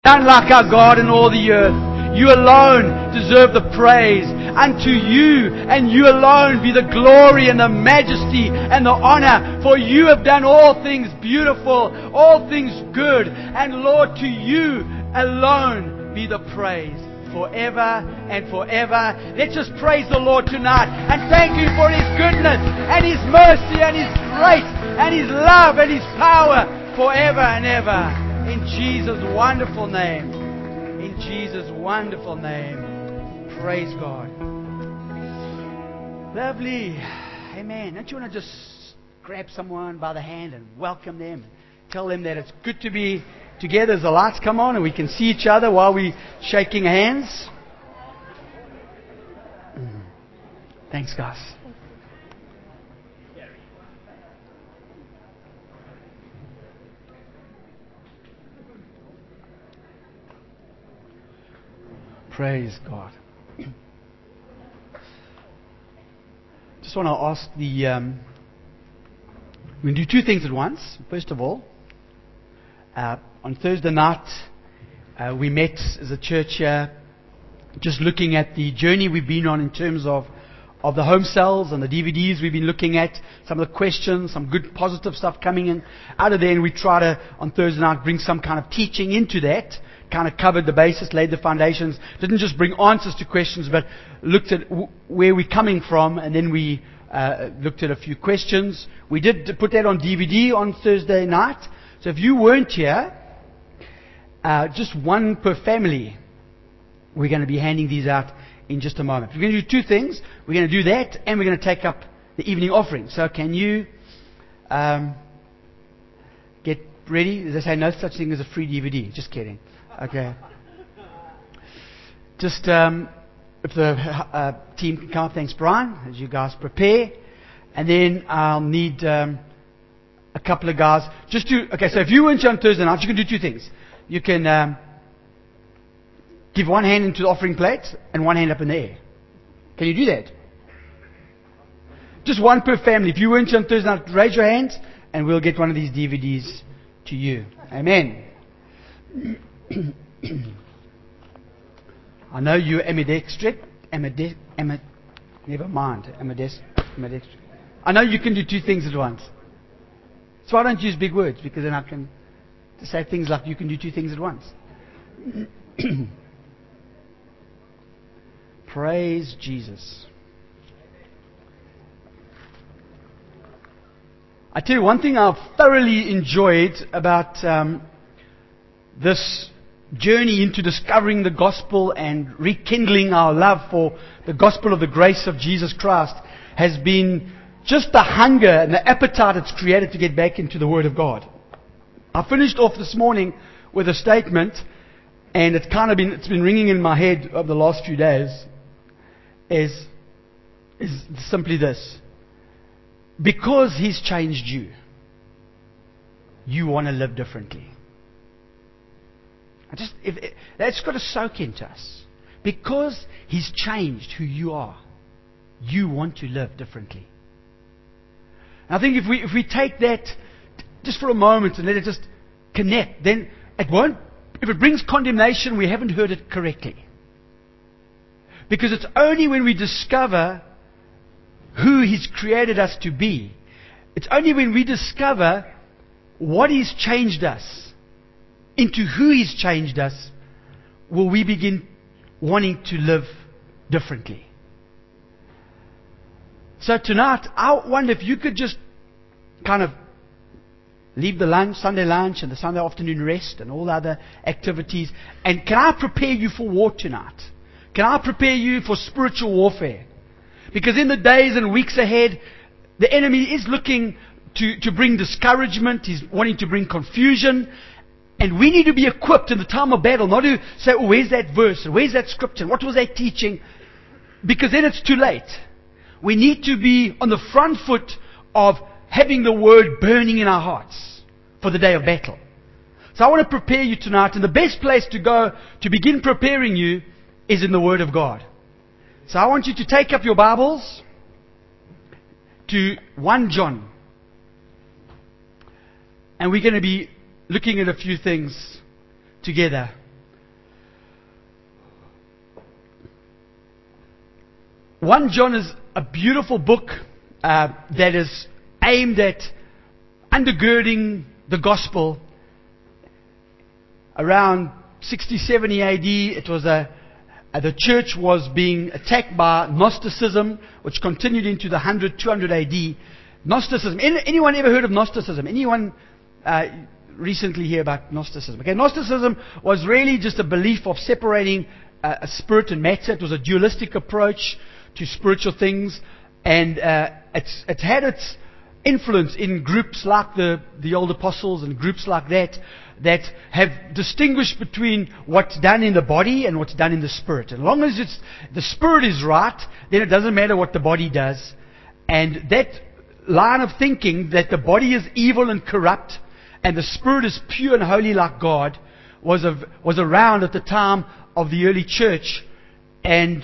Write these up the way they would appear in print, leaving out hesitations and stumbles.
None like our God in all the earth. You alone deserve the praise. Unto you and you alone be the glory and the majesty and the honor. For you have done all things beautiful, all things good. And Lord, to you alone be the praise forever and forever. Let's just praise the Lord tonight and thank Him for His goodness and His mercy and His grace and His love and His power forever and ever. In Jesus' wonderful name. In Jesus' wonderful name. Praise God. Lovely. Amen. Don't you want to just grab someone by the hand and welcome them and tell them that it's good to be together as the lights come on and we can see each other while we're shaking hands? Thanks, guys. Praise God. Just want to ask we do two things at once. First of all, on Thursday night, we met as a church here, just looking at the journey we've been on in terms of the home cells and the DVDs we've been looking at, some of the questions, some good positive stuff coming in. Out of there, and we try to, on Thursday night, bring some kind of teaching into that, kind of covered the basis, laid the foundations, didn't just bring answers to questions, but looked at where we're coming from, and then we looked at a few questions. We did put that on DVD on Thursday night. So if you weren't here, just one per family. We're going to be handing these out in just a moment. We're going to do two things. We're going to do that, and we're going to take up the evening offering. So can you get ready? As I say, no such thing as a free DVD. Just kidding. Okay. Just if the team can come up. Thanks, Brian, as you guys prepare. And then I'll need a couple of guys. Okay, so if you weren't here on Thursday night, you can do two things. You can give one hand into the offering plate and one hand up in the air. Can you do that? Just one per family. If you weren't here on Thursday night, raise your hand and we'll get one of these DVDs to you. Amen. I know you're ambidextrous. Never mind. Ambidextrous. I know you can do two things at once. So I don't use big words, because then I can say things like you can do two things at once. Praise Jesus. I tell you one thing I've thoroughly enjoyed about this journey into discovering the gospel and rekindling our love for the gospel of the grace of Jesus Christ has been just the hunger and the appetite it's created to get back into the Word of God. I finished off this morning with a statement, and it's been ringing in my head over the last few days, is simply this: because He's changed you, you want to live differently. That's got to soak into us. Because He's changed who you are, you want to live differently. And I think if we take that just for a moment and let it just connect, then it won't. If it brings condemnation, we haven't heard it correctly. Because it's only when we discover who He's created us to be, it's only when we discover what He's changed us into who He's changed us, will we begin wanting to live differently. So tonight, I wonder if you could just kind of leave the Sunday lunch and the Sunday afternoon rest and all the other activities, and can I prepare you for war tonight? Can I prepare you for spiritual warfare? Because in the days and weeks ahead, the enemy is looking to bring discouragement. He's wanting to bring confusion. And we need to be equipped in the time of battle, not to say, oh, where's that verse? And where's that scripture? What was that teaching? Because then it's too late. We need to be on the front foot of having the Word burning in our hearts for the day of battle. So I want to prepare you tonight, and the best place to go to begin preparing you is in the Word of God. So I want you to take up your Bibles to 1 John. And we're going to be looking at a few things together. 1 John is a beautiful book that is aimed at undergirding the gospel. Around 60, 70 AD, it was the church was being attacked by Gnosticism, which continued into the 100, 200 AD. Gnosticism. Anyone ever heard of Gnosticism? Anyone recently hear about Gnosticism? Okay, Gnosticism was really just a belief of separating a spirit and matter. It was a dualistic approach to spiritual things, and it's had its influence in groups like the old apostles and groups like that have distinguished between what's done in the body and what's done in the spirit. As long as the spirit is right, then it doesn't matter what the body does. And that line of thinking that the body is evil and corrupt and the spirit is pure and holy like God was around at the time of the early church. And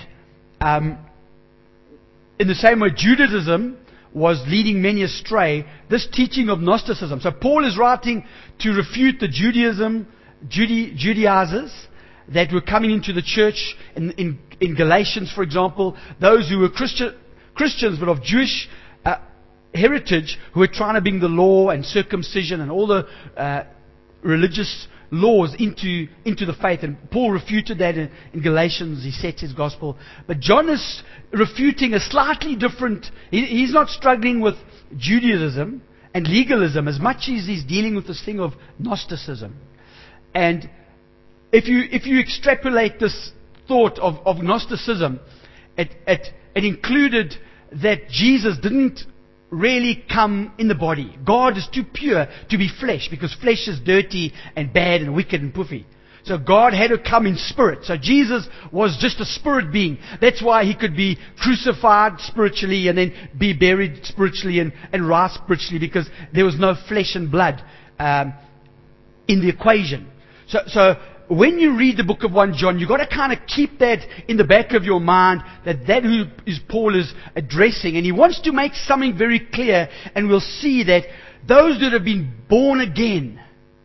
in the same way Judaism was leading many astray, this teaching of Gnosticism. So Paul is writing to refute the Judaizers that were coming into the church in Galatians, for example, those who were Christians but of Jewish heritage, who were trying to bring the law and circumcision and all the religious laws into the faith. And Paul refuted that in Galatians. He sets his gospel. But John is refuting a slightly different. He's not struggling with Judaism and legalism as much as he's dealing with this thing of Gnosticism. And if you extrapolate this thought of Gnosticism, it included that Jesus didn't really come in the body. God is too pure to be flesh, because flesh is dirty and bad and wicked and puffy. So God had to come in spirit. So Jesus was just a spirit being. That's why he could be crucified spiritually and then be buried spiritually and rise spiritually, because there was no flesh and blood in the equation. So when you read the book of 1 John, you've got to kind of keep that in the back of your mind, that who is Paul is addressing. And he wants to make something very clear, and we'll see that those that have been born again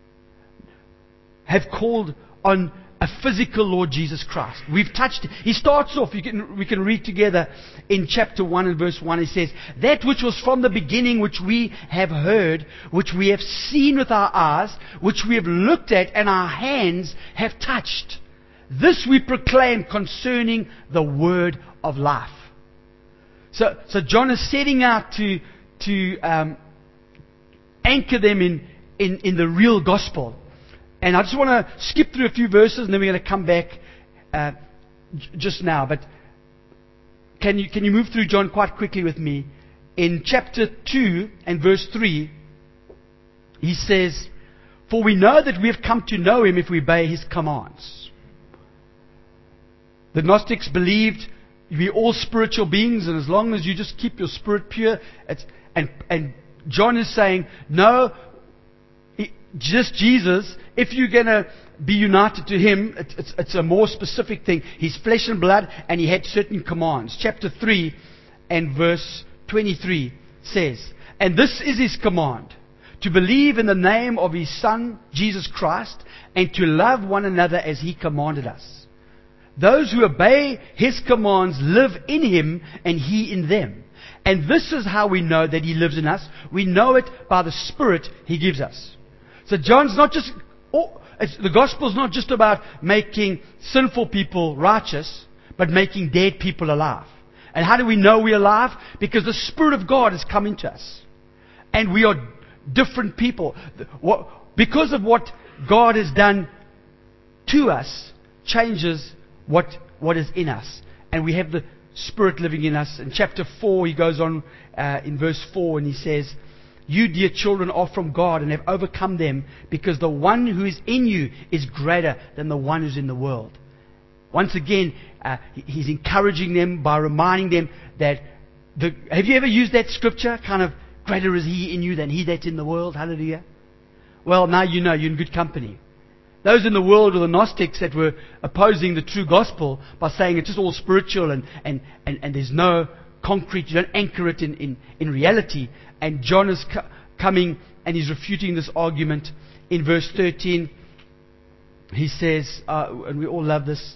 have called on a physical Lord Jesus Christ. We've touched it. He starts off, we can read together in chapter 1 and verse 1. He says, that which was from the beginning, which we have heard, which we have seen with our eyes, which we have looked at, and our hands have touched. This we proclaim concerning the word of life. So John is setting out to anchor them in the real gospel. And I just want to skip through a few verses, and then we're going to come back just now. But can you move through John quite quickly with me? In chapter 2 and verse 3, he says, for we know that we have come to know him if we obey his commands. The Gnostics believed we're all spiritual beings, and as long as you just keep your spirit pure, and John is saying, no, just Jesus, if you're going to be united to him, it's a more specific thing. He's flesh and blood, and he had certain commands. Chapter 3 and verse 23 says, and this is his command, to believe in the name of his Son, Jesus Christ, and to love one another as he commanded us. Those who obey his commands live in him, and he in them. And this is how we know that he lives in us. We know it by the Spirit he gives us. So John's not just, the gospel's not just about making sinful people righteous, but making dead people alive. And how do we know we're alive? Because the Spirit of God has come into us. And we are different people. Because of what God has done to us, changes what is in us. And we have the Spirit living in us. In chapter 4, he goes on in verse 4, and he says, you, dear children, are from God and have overcome them, because the one who is in you is greater than the one who's in the world. Once again, he's encouraging them by reminding them that have you ever used that scripture? Kind of, greater is he in you than he that's in the world. Hallelujah. Well, now you know you're in good company. Those in the world were the Gnostics that were opposing the true gospel by saying it's just all spiritual and there's no concrete, you don't anchor it in reality. And John is coming and he's refuting this argument. In verse 13, he says, and we all love this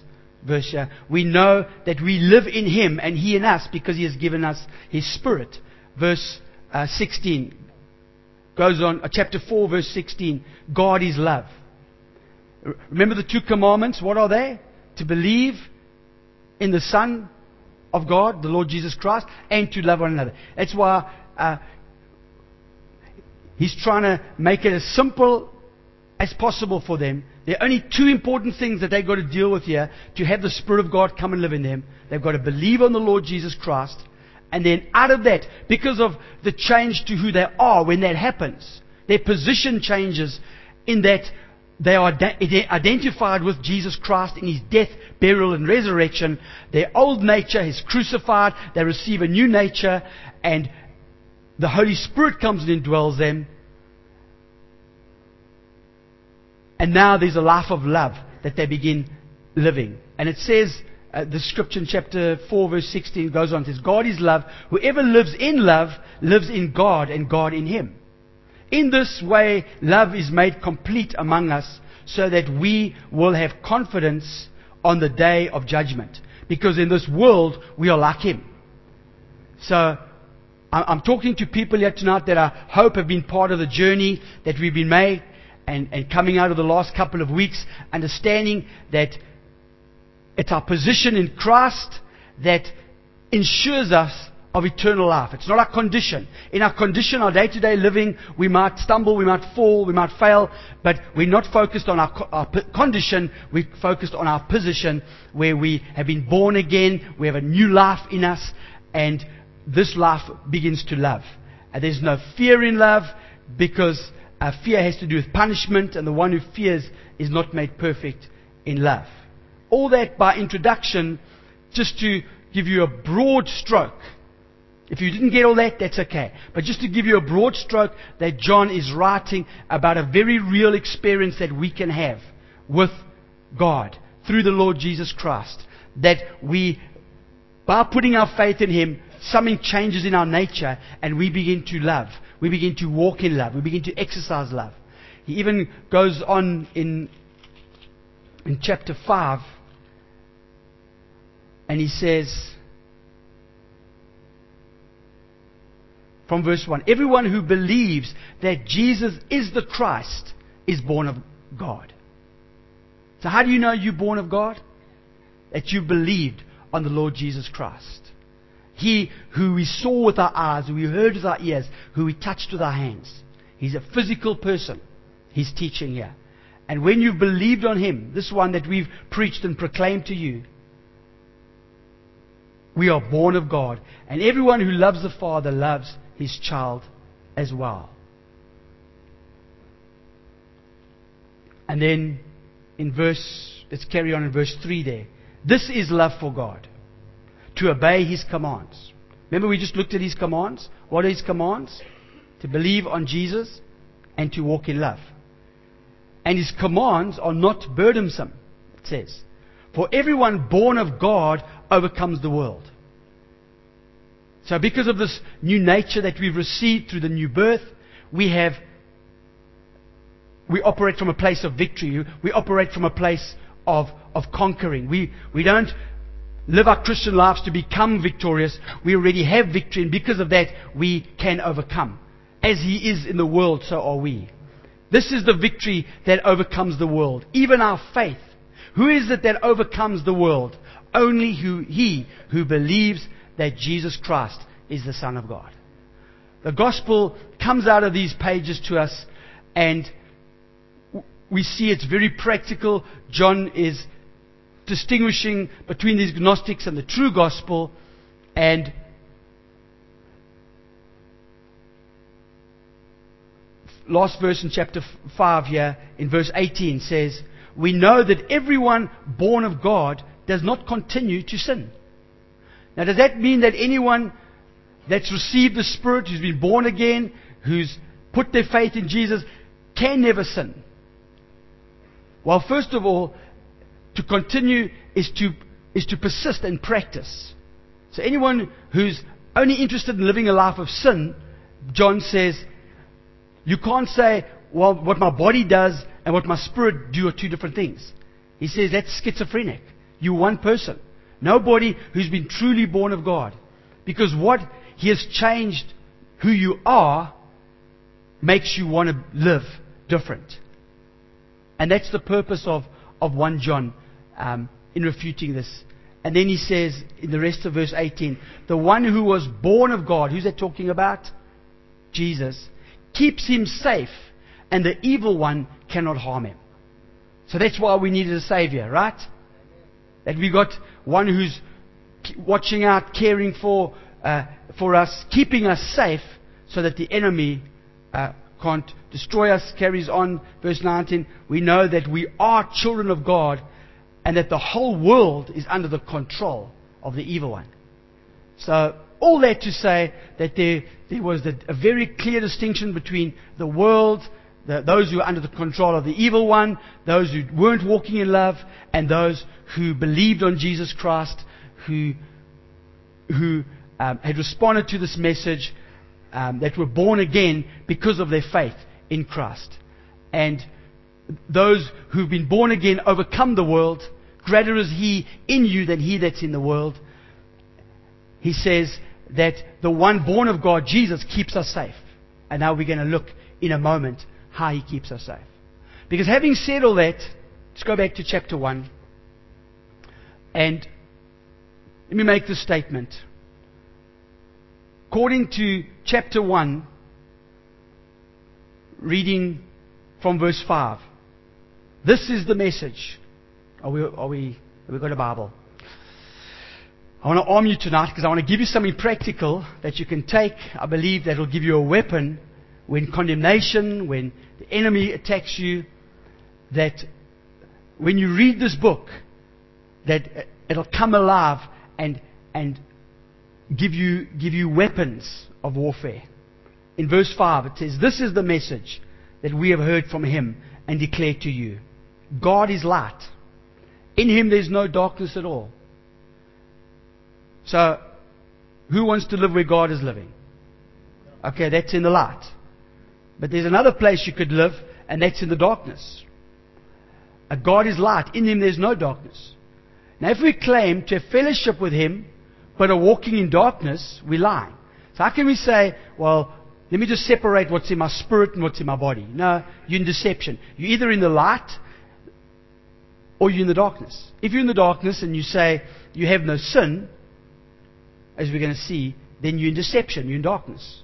verse here. We know that we live in Him and He in us because He has given us His Spirit. Verse 16 goes on, chapter 4, verse 16. God is love. Remember the 2 commandments? What are they? To believe in the Son of God, the Lord Jesus Christ, and to love one another. That's why He's trying to make it as simple as possible for them. There are only 2 important things that they've got to deal with here to have the Spirit of God come and live in them. They've got to believe on the Lord Jesus Christ. And then out of that, because of the change to who they are when that happens, their position changes in that they are identified with Jesus Christ in His death, burial, and resurrection. Their old nature is crucified. They receive a new nature, and the Holy Spirit comes and indwells them. And now there's a life of love that they begin living. And it says, the scripture in chapter 4, verse 16 goes on. It says, God is love. Whoever lives in love lives in God and God in him. In this way, love is made complete among us so that we will have confidence on the day of judgment. Because in this world, we are like Him. So, I'm talking to people here tonight that I hope have been part of the journey that we've been made and coming out of the last couple of weeks, understanding that it's our position in Christ that ensures us of eternal life. It's not our condition. In our condition, our day-to-day living, we might stumble, we might fall, we might fail, but we're not focused on our condition. We're focused on our position where we have been born again, we have a new life in us, and this life begins to love. And there's no fear in love because fear has to do with punishment, and the one who fears is not made perfect in love. All that by introduction, just to give you a broad stroke. If you didn't get all that, that's okay. But just to give you a broad stroke, that John is writing about a very real experience that we can have with God through the Lord Jesus Christ. That we, by putting our faith in Him, something changes in our nature and we begin to love. We begin to walk in love. We begin to exercise love. He even goes on in chapter 5 and he says, from verse 1, everyone who believes that Jesus is the Christ is born of God. So how do you know you're born of God? That you believed on the Lord Jesus Christ. He who we saw with our eyes, who we heard with our ears, who we touched with our hands. He's a physical person. He's teaching here. And when you've believed on Him, this one that we've preached and proclaimed to you, we are born of God. And everyone who loves the Father loves His child as well. And then let's carry on in verse 3 there. This is love for God, to obey His commands. Remember we just looked at His commands? What are His commands? To believe on Jesus and to walk in love. And His commands are not burdensome, it says. For everyone born of God overcomes the world. So because of this new nature that we've received through the new birth, we operate from a place of victory. We operate from a place of conquering. We don't live our Christian lives to become victorious. We already have victory, and because of that, we can overcome. As He is in the world, so are we. This is the victory that overcomes the world. Even our faith. Who is it that overcomes the world? Only he who believes that Jesus Christ is the Son of God. The gospel comes out of these pages to us, and we see it's very practical. John is distinguishing between these Gnostics and the true gospel. And last verse in chapter 5 here, in verse 18 says, we know that everyone born of God does not continue to sin. Now does that mean that anyone that's received the Spirit, who's been born again, who's put their faith in Jesus, can never sin? Well, first of all, to continue is to persist and practice. So anyone who's only interested in living a life of sin, John says, you can't say, well, what my body does and what my spirit do are two different things. He says that's schizophrenic. You're one person. Nobody who's been truly born of God. Because what He has changed who you are makes you want to live different. And that's the purpose of 1 John in refuting this. And then he says in the rest of verse 18, the one who was born of God, who's that talking about? Jesus, keeps him safe, and the evil one cannot harm him. So that's why we needed a Savior, right? That we got one who's watching out, caring for us, keeping us safe, so that the enemy can't destroy us. Carries on, verse 19. We know that we are children of God, and that the whole world is under the control of the evil one. So, all that to say that there was a very clear distinction between the world, those who are under the control of the evil one, those who weren't walking in love, and those who believed on Jesus Christ, who had responded to this message, that were born again because of their faith in Christ. And those who've been born again overcome the world. Greater is He in you than he that's in the world. He says that the one born of God, Jesus, keeps us safe. And now we're going to look in a moment how He keeps us safe. Because having said all that, let's go back to chapter 1. And let me make this statement. According to chapter 1, reading from verse 5, this is the message. Have we got a Bible? I want to arm you tonight because I want to give you something practical that you can take. I believe that will give you a weapon when condemnation, when the enemy attacks you, that when you read this book, that it'll come alive and give you weapons of warfare. In verse 5 it says, this is the message that we have heard from Him and declare to you. God is light. In Him there's no darkness at all. So, who wants to live where God is living? Okay, that's in the light. But there's another place you could live, and that's in the darkness. God is light. In Him there's no darkness. Now, if we claim to have fellowship with Him, but are walking in darkness, we're lying. So how can we say, well, let me just separate what's in my spirit and what's in my body? No, you're in deception. You're either in the light or you're in the darkness. If you're in the darkness and you say you have no sin, as we're going to see, then you're in deception, you're in darkness.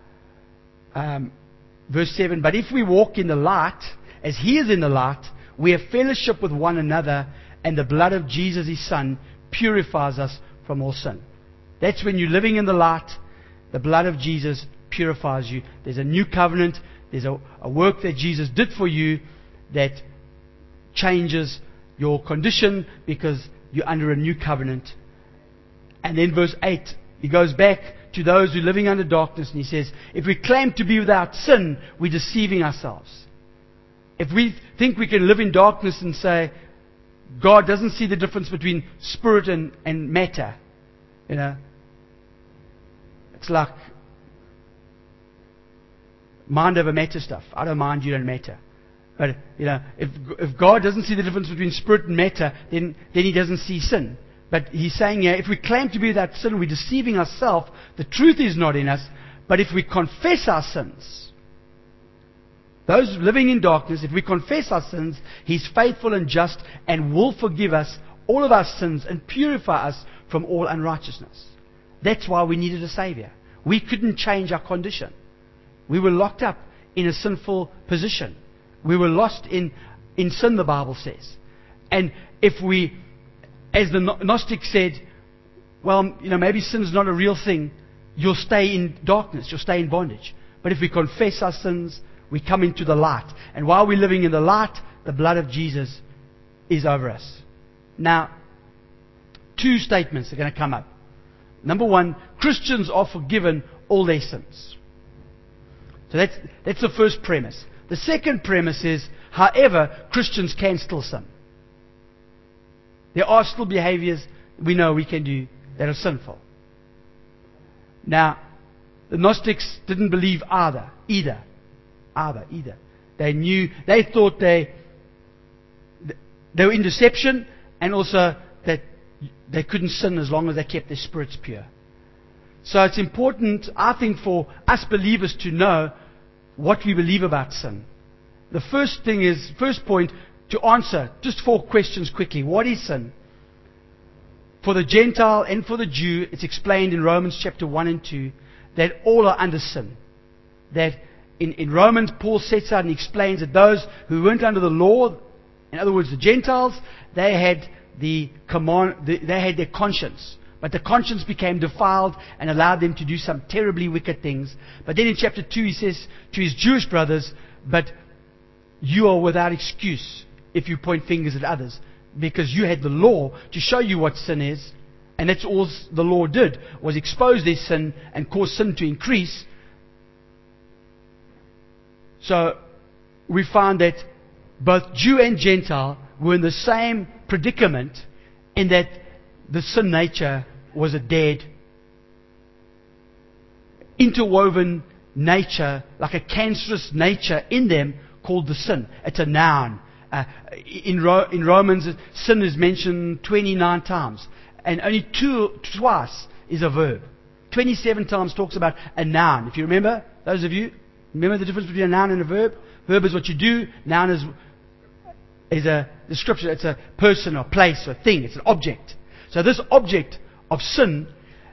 Verse 7, but if we walk in the light, as He is in the light, we have fellowship with one another, and the blood of Jesus, His Son, purifies us from all sin. That's when you're living in the light. The blood of Jesus purifies you. There's a new covenant. There's a work that Jesus did for you that changes your condition because you're under a new covenant. And then verse 8, he goes back to those who are living under darkness, and he says, if we claim to be without sin, we're deceiving ourselves. If we think we can live in darkness and say, God doesn't see the difference between spirit and matter, you know, it's like mind over matter stuff. I don't mind, you don't matter. But, you know, if God doesn't see the difference between spirit and matter, then He doesn't see sin. But He's saying here, if we claim to be without sin, we're deceiving ourselves. The truth is not in us. But if we confess our sins, those living in darkness, if we confess our sins, He's faithful and just and will forgive us all of our sins and purify us from all unrighteousness. That's why we needed a Savior. We couldn't change our condition. We were locked up in a sinful position. We were lost in sin, the Bible says. And if we, as the Gnostic said, well, you know, maybe sin's not a real thing, you'll stay in darkness, you'll stay in bondage. But if we confess our sins, we come into the light. And while we're living in the light, the blood of Jesus is over us. Now, two statements are going to come up. Number one, Christians are forgiven all their sins. So that's the first premise. The second premise is, however, Christians can still sin. There are still behaviors we know we can do that are sinful. Now, the Gnostics didn't believe either. They thought they were in deception, and also that they couldn't sin as long as they kept their spirits pure. So it's important, I think, for us believers to know what we believe about sin. The first point to answer, just 4 questions quickly. What is sin? For the Gentile and for the Jew, it's explained in Romans chapter 1 and 2 that all are under sin. That in Romans, Paul sets out and explains that those who weren't under the law, in other words, the Gentiles, they had they had their conscience. But the conscience became defiled and allowed them to do some terribly wicked things. But then in chapter 2 he says to his Jewish brothers, but you are without excuse if you point fingers at others, because you had the law to show you what sin is, and that's all the law did, was expose their sin and cause sin to increase. So we find that both Jew and Gentile were in the same predicament, in that the sin nature was a dead, interwoven nature, like a cancerous nature in them called the sin. It's a noun. In Romans, sin is mentioned 29 times, and only twice is a verb. 27 times talks about a noun. If you remember, those of you, remember the difference between a noun and a verb? Verb is what you do. Noun is a description. It's a person or place or thing. It's an object. So this object of sin,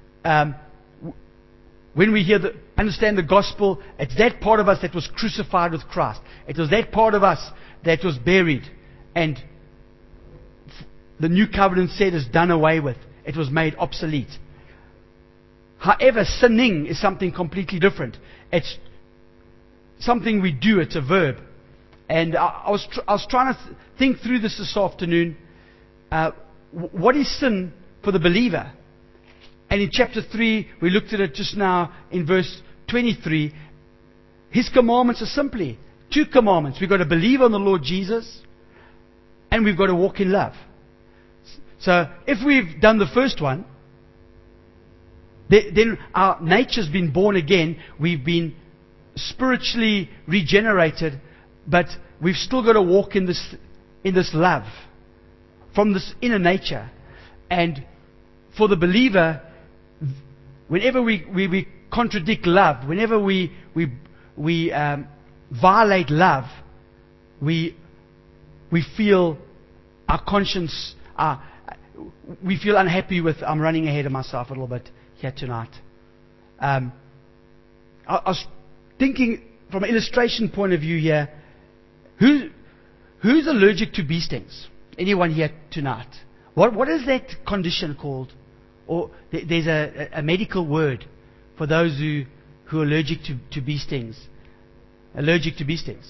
when we understand the gospel, it's that part of us that was crucified with Christ. It was that part of us that was buried, and the new covenant said is done away with. It was made obsolete. However, sinning is something completely different. It's something we do. It's a verb. And I was trying to think through this afternoon. What is sin for the believer? And in chapter 3, we looked at it just now in verse 23. His commandments are simply 2 commandments. We've got to believe on the Lord Jesus, and we've got to walk in love. So if we've done the first one, then our nature's been born again. We've been spiritually regenerated, but we've still got to walk in this love from this inner nature. And for the believer, whenever we contradict love, whenever we violate love, we feel our conscience, we feel unhappy with. I'm running ahead of myself a little bit here tonight. I was thinking from an illustration point of view here. Who's allergic to bee stings? Anyone here tonight? What is that condition called? Or there's a medical word for those who are allergic to bee stings. Allergic to bee stings.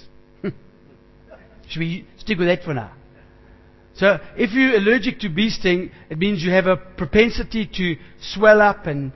Should we stick with that for now? So if you're allergic to bee sting, it means you have a propensity to swell up and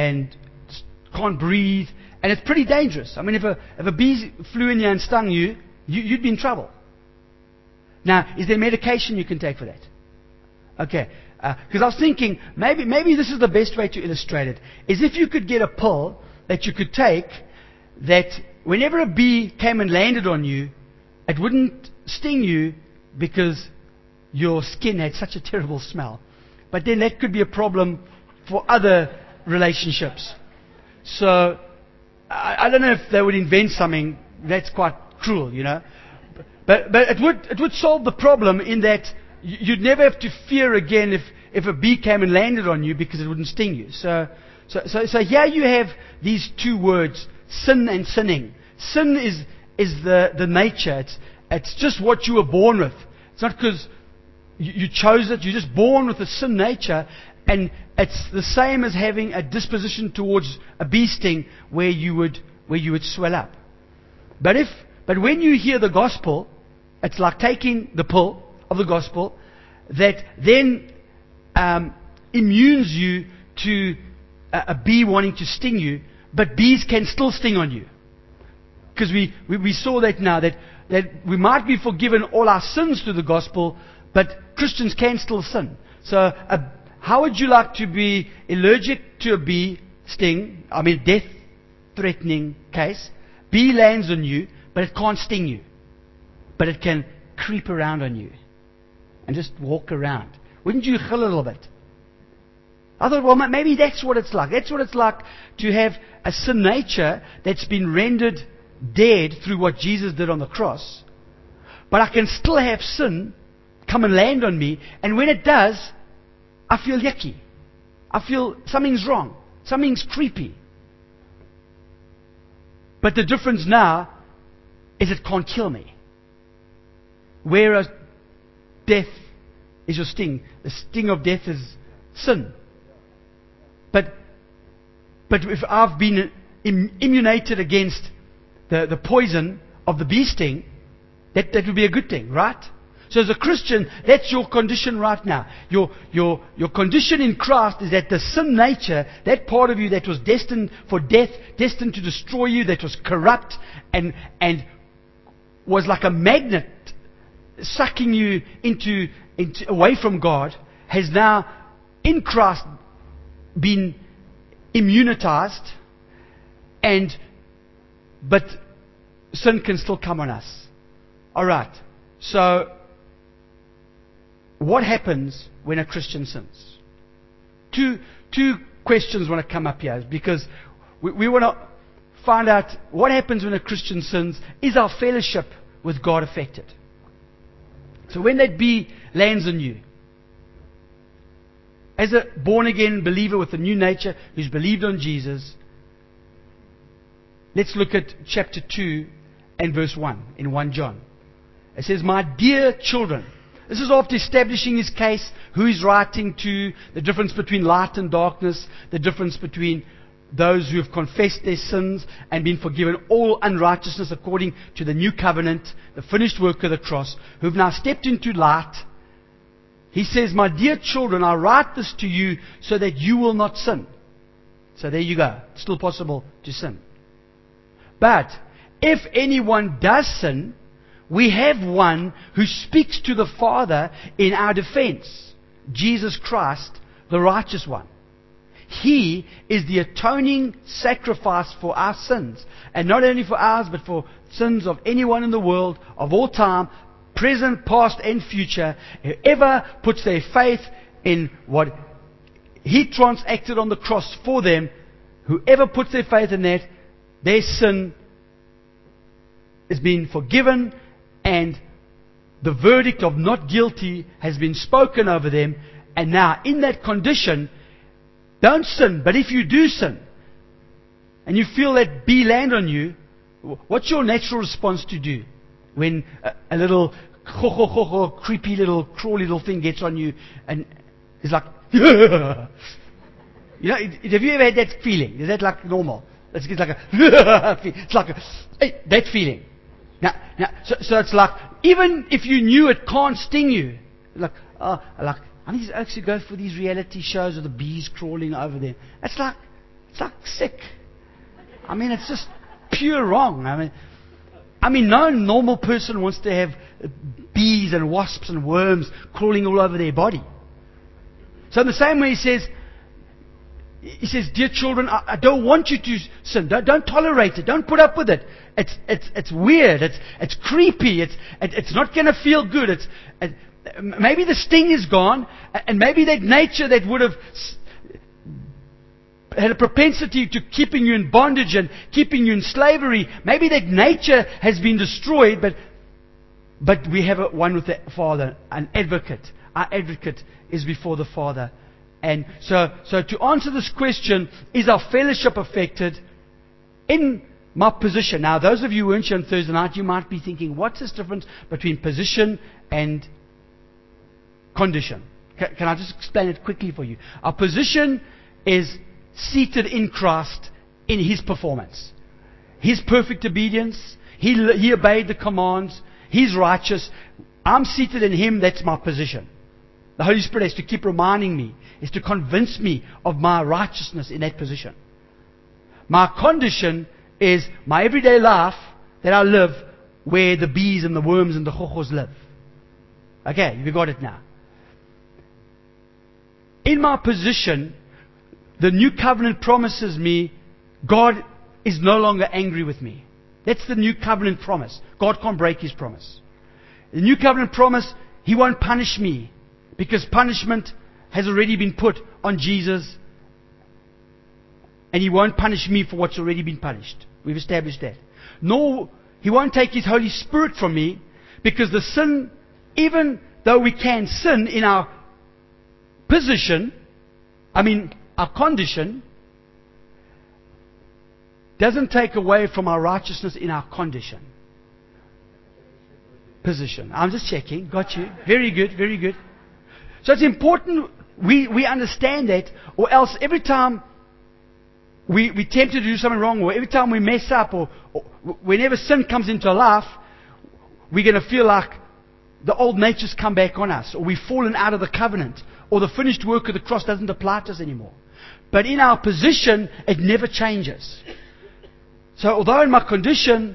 can't breathe, and it's pretty dangerous. I mean, if a bee flew in you and stung you, you'd be in trouble. Now, is there medication you can take for that? Okay, because I was thinking maybe this is the best way to illustrate it. Is if you could get a pill that you could take, that whenever a bee came and landed on you, it wouldn't sting you because your skin had such a terrible smell. But then that could be a problem for other relationships. So I don't know if they would invent something that's quite cruel, you know. But it would solve the problem in that you'd never have to fear again if a bee came and landed on you, because it wouldn't sting you. So here you have these 2 words, sin and sinning. Sin is the nature. It's just what you were born with. It's not because you chose it. You're just born with a sin nature, and it's the same as having a disposition towards a bee sting where you would swell up. But when you hear the gospel, it's like taking the pill of the gospel that then immunes you to a bee wanting to sting you, but bees can still sting on you. Because we saw that now, that we might be forgiven all our sins through the gospel, but Christians can still sin. So how would you like to be allergic to a bee sting? I mean, death-threatening case. Bee lands on you, but it can't sting you. But it can creep around on you and just walk around. Wouldn't you chill a little bit? I thought, well, maybe that's what it's like. That's what it's like to have a sin nature that's been rendered dead through what Jesus did on the cross. But I can still have sin come and land on me, and when it does, I feel yucky. I feel something's wrong. Something's creepy. But the difference now is it can't kill me. Whereas death is your sting. The sting of death is sin. But if I've been immunized against the poison of the bee sting, that would be a good thing, right? So as a Christian, that's your condition right now. Your condition in Christ is that the sin nature, that part of you that was destined for death, destined to destroy you, that was corrupt and was like a magnet sucking you into away from God, has now in Christ been immunized, but sin can still come on us. All right. So what happens when a Christian sins? Two questions want to come up here, because we want to find out what happens when a Christian sins. Is our fellowship with God affected? So when that bee lands on you, as a born-again believer with a new nature who's believed on Jesus, let's look at chapter 2 and verse 1 in 1 John. It says, "My dear children," this is after establishing his case, who he's writing to, the difference between light and darkness, the difference between those who have confessed their sins and been forgiven all unrighteousness according to the new covenant, the finished work of the cross, who've now stepped into light. He says, "My dear children, I write this to you so that you will not sin." So there you go. It's still possible to sin. "But if anyone does sin, we have one who speaks to the Father in our defense, Jesus Christ, the righteous one. He is the atoning sacrifice for our sins, and not only for ours, but for sins of anyone in the world, of all time, present, past, and future. Whoever puts their faith in what He transacted on the cross for them, whoever puts their faith in that, their sin is being forgiven, and the verdict of not guilty has been spoken over them. And now, in that condition, don't sin. But if you do sin, and you feel that bee land on you, what's your natural response to do when a little creepy little crawly little thing gets on you and is like, you know, have you ever had that feeling? Is that like normal? It's like it's like that feeling. Now, so it's like, even if you knew it can't sting you, like, I need to actually go for these reality shows of the bees crawling over them. It's like sick. I mean, it's just pure wrong. I mean, no normal person wants to have bees and wasps and worms crawling all over their body. So in the same way, he says, "Dear children, I don't want you to sin. Don't tolerate it. Don't put up with it. It's weird. It's creepy. It's not going to feel good. Maybe the sting is gone, and maybe that nature that would have had a propensity to keeping you in bondage and keeping you in slavery, maybe that nature has been destroyed, but we have one with the Father, an advocate. Our advocate is before the Father." And so to answer this question, is our fellowship affected? In my position, now those of you who weren't here on Thursday night, you might be thinking, what's this difference between position and condition? Can I just explain it quickly for you? Our position is seated in Christ in His performance. His perfect obedience. He obeyed the commands. He's righteous. I'm seated in Him. That's my position. The Holy Spirit has to keep reminding me, is to convince me of my righteousness in that position. My condition is my everyday life that I live where the bees and the worms and the chochos live. Okay, you got it now. In my position, the new covenant promises me God is no longer angry with me. That's the new covenant promise. God can't break His promise. The new covenant promise, He won't punish me Because punishment has already been put on Jesus, and He won't punish me for what's already been punished. We've established that. Nor He won't take His Holy Spirit from me, because the sin, even though we can sin in our our condition, doesn't take away from our righteousness in our condition. Position. I'm just checking. Got you. Very good, very good. So it's important we understand that, or else every time we're tempted to do something wrong, or every time we mess up, or whenever sin comes into our life, we're going to feel like the old nature's come back on us, or we've fallen out of the covenant, or the finished work of the cross doesn't apply to us anymore. But in our position, it never changes. So although in my condition,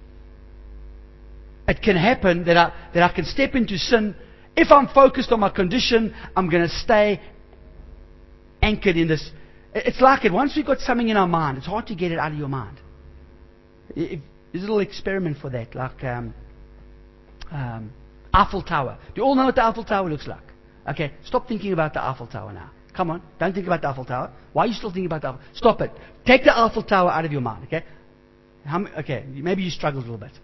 it can happen that I can step into sin, if I'm focused on my condition, I'm going to stay anchored in this. It's like it. Once we've got something in our mind, it's hard to get it out of your mind. There's a little experiment for that, like Eiffel Tower. Do you all know what the Eiffel Tower looks like? Okay, stop thinking about the Eiffel Tower now. Come on, don't think about the Eiffel Tower. Why are you still thinking about the Eiffel Tower? Stop it. Take the Eiffel Tower out of your mind, okay? Okay, maybe you struggled a little bit.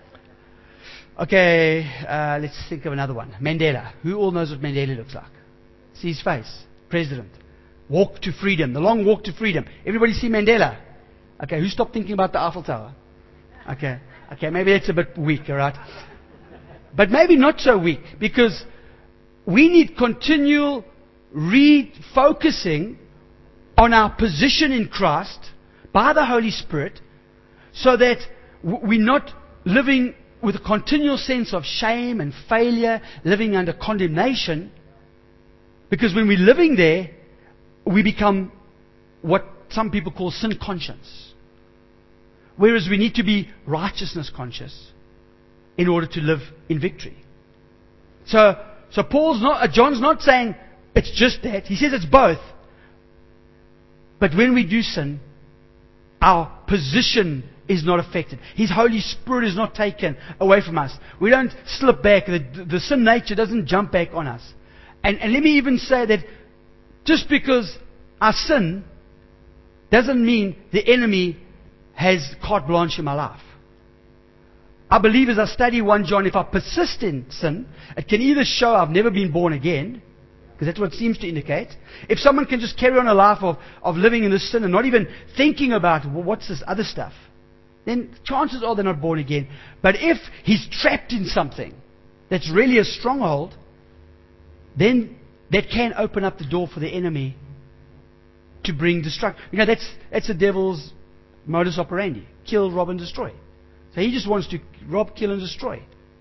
Okay, let's think of another one. Mandela. Who all knows what Mandela looks like? See his face. President. Walk to freedom. The long walk to freedom. Everybody see Mandela? Okay, who stopped thinking about the Eiffel Tower? Okay, maybe that's a bit weak, alright? But maybe not so weak, because we need continual refocusing on our position in Christ by the Holy Spirit, so that we're not living with a continual sense of shame and failure, living under condemnation. Because when we're living there, we become what some people call sin conscious. Whereas we need to be righteousness conscious in order to live in victory. So John's not saying it's just that. He says it's both. But when we do sin, our position is not affected. His Holy Spirit is not taken away from us. We don't slip back. The sin nature doesn't jump back on us. And let me even say that just because I sin doesn't mean the enemy has carte blanche in my life. I believe as I study 1 John, if I persist in sin, it can either show I've never been born again, because that's what it seems to indicate. If someone can just carry on a life of living in this sin and not even thinking about, well, what's this other stuff, then chances are they're not born again. But if he's trapped in something that's really a stronghold, then that can open up the door for the enemy to bring destruction. That's the devil's modus operandi. Kill, rob, and destroy. So he just wants to rob, kill, and destroy.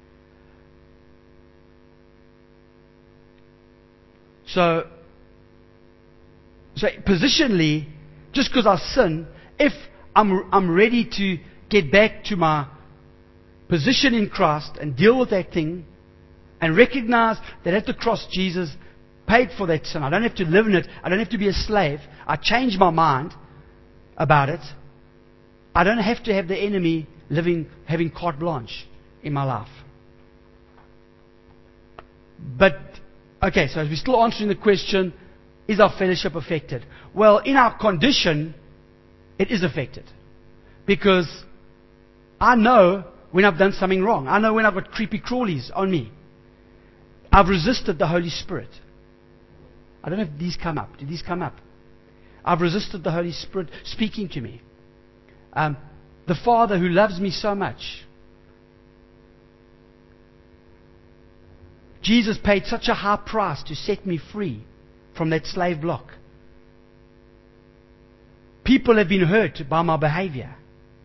So positionally, just because I sin, if I'm ready to get back to my position in Christ and deal with that thing and recognize that at the cross Jesus paid for that sin. I don't have to live in it. I don't have to be a slave. I change my mind about it. I don't have to have the enemy having carte blanche in my life. But, okay, so we're still answering the question, is our fellowship affected? Well, in our condition, it is affected. Because I know when I've done something wrong. I know when I've got creepy crawlies on me. I've resisted the Holy Spirit. I don't know if these come up. Did these come up? I've resisted the Holy Spirit speaking to me. The Father who loves me so much. Jesus paid such a high price to set me free from that slave block. People have been hurt by my behavior.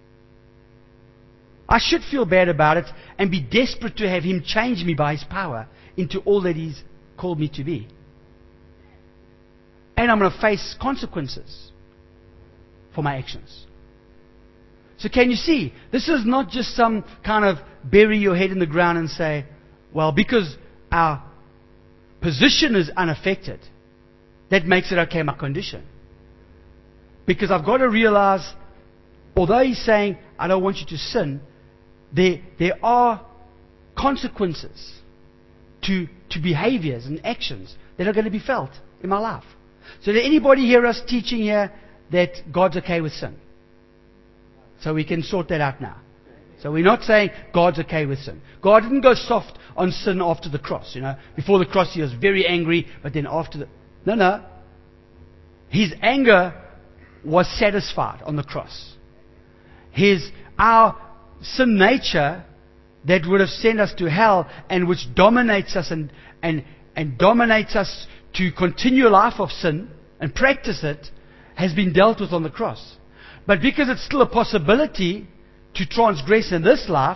I should feel bad about it and be desperate to have Him change me by His power into all that He's called me to be. And I'm going to face consequences for my actions. So can you see? This is not just some kind of bury your head in the ground and say, well, because our position is unaffected, that makes it okay, my condition. Because I've got to realize, although He's saying, I don't want you to sin, there are consequences to behaviors and actions that are going to be felt in my life. So did anybody hear us teaching here that God's okay with sin? So we can sort that out now. So we're not saying God's okay with sin. God didn't go soft on sin after the cross. Before the cross he was very angry, but then after No. His anger was satisfied on the cross. Our sin nature that would have sent us to hell and which dominates us and dominates us to continue a life of sin and practice it has been dealt with on the cross. But because it's still a possibility to transgress in this life.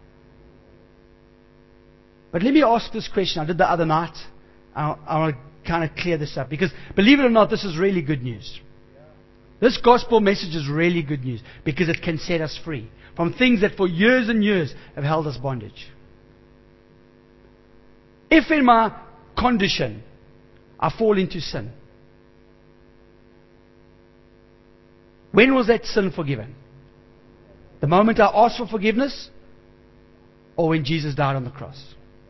But let me ask this question. I did the other night. I want to kind of clear this up. Because believe it or not, this is really good news. This gospel message is really good news. Because it can set us free from things that for years and years have held us bondage. If in my condition I fall into sin, when was that sin forgiven? The moment I asked for forgiveness, or when Jesus died on the cross?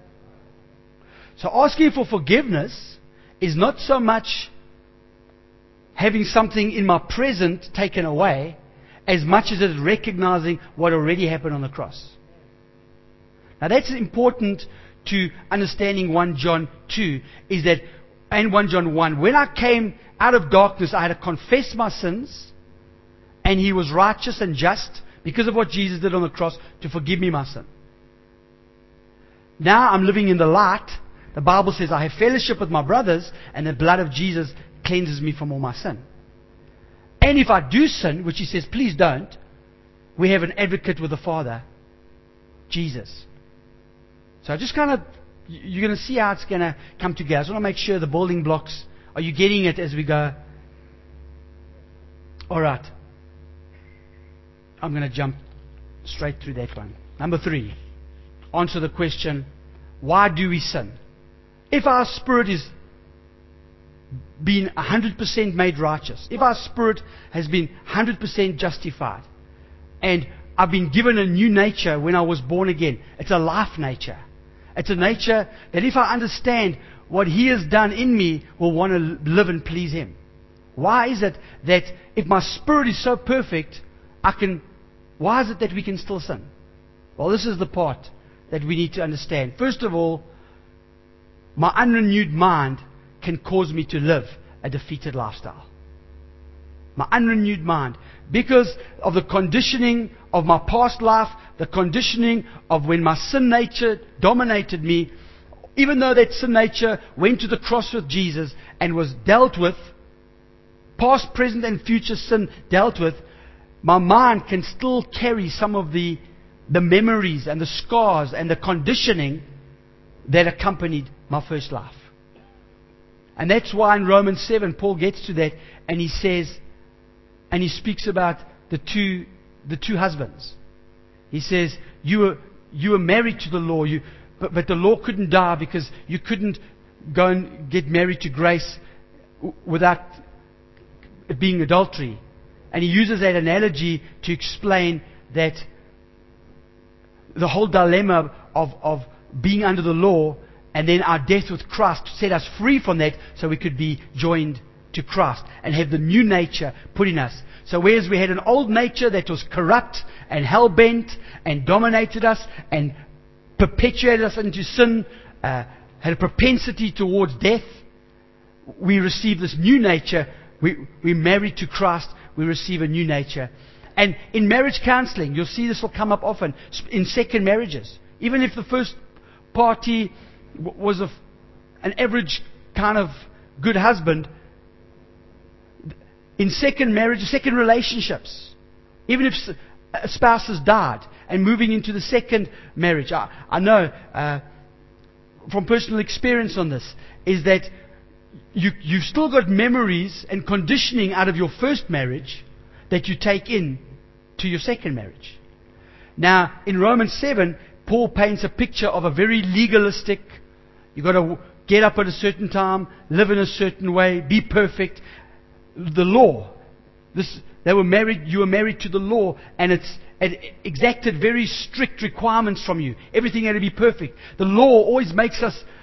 So asking for forgiveness is not so much having something in my present taken away, as much as it is recognizing what already happened on the cross. Now that's important to understanding 1 John 2, is that, and 1 John 1, when I came out of darkness, I had to confess my sins, and He was righteous and just, because of what Jesus did on the cross, to forgive me my sin. Now I'm living in the light. The Bible says I have fellowship with my brothers, and the blood of Jesus cleanses me from all my sin. And if I do sin, which He says, please don't, we have an advocate with the Father, Jesus. So just you're going to see how it's going to come together. I just want to make sure the building blocks, are you getting it as we go? Alright. I'm going to jump straight through that one. Number 3. Answer the question, why do we sin? If our spirit is been 100% made righteous, if our spirit has been 100% justified, and I've been given a new nature when I was born again, it's a life nature. It's a nature that if I understand what He has done in me, will want to live and please Him. Why is it that if my spirit is so perfect, why is it that we can still sin? Well, this is the part that we need to understand. First of all, my unrenewed mind can cause me to live a defeated lifestyle. My unrenewed mind. Because of the conditioning of my past life, the conditioning of when my sin nature dominated me, even though that sin nature went to the cross with Jesus and was dealt with, past, present and future sin dealt with, my mind can still carry some of the memories and the scars and the conditioning that accompanied my first life. And that's why in Romans 7, Paul gets to that, and he says, and he speaks about the two husbands. He says, you were married to the law, but the law couldn't die because you couldn't go and get married to grace without it being adultery. And he uses that analogy to explain that the whole dilemma of being under the law and then our death with Christ set us free from that so we could be joined to Christ and have the new nature put in us. So whereas we had an old nature that was corrupt and hell-bent and dominated us and perpetuated us into sin, had a propensity towards death, we receive this new nature. We married to Christ, we receive a new nature. And in marriage counseling, you'll see this will come up often in second marriages. Even if the first party was an average kind of good husband, in second marriage, second relationships, even if a spouse has died and moving into the second marriage, I know from personal experience on this, is that you've still got memories and conditioning out of your first marriage that you take in to your second marriage. Now, in Romans 7, Paul paints a picture of a very legalistic, you've got to get up at a certain time, live in a certain way, be perfect. The law. They were married, you were married to the law, and it exacted very strict requirements from you. Everything had to be perfect. The law always makes us